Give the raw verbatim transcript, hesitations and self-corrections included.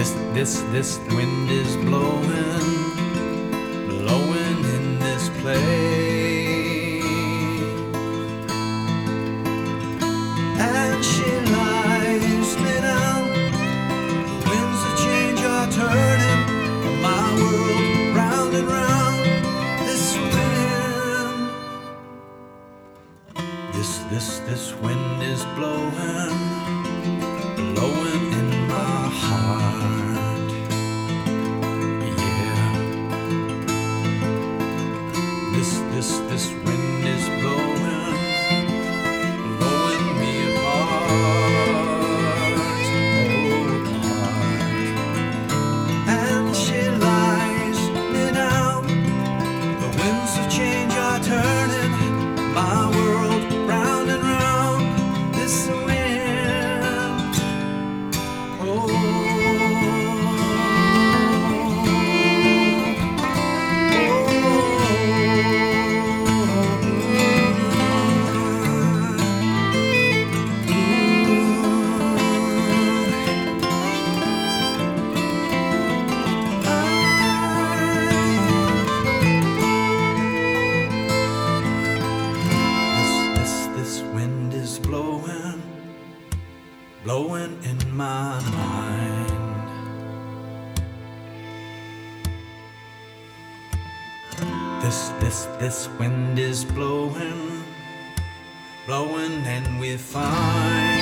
This, this, this wind is blowing, blowing in this place. And she lies me down. The winds of change are turning my world round and round. This wind, this, this, this wind is blowing, blowing in my heart. Yeah. This, this, this wind is blowing, blowing me apart. Oh, apart. And she lies me down. The winds of change are turning my world round and round. This wind, oh. Blowing, blowing in my mind. This, this, this wind is blowing, blowing and we find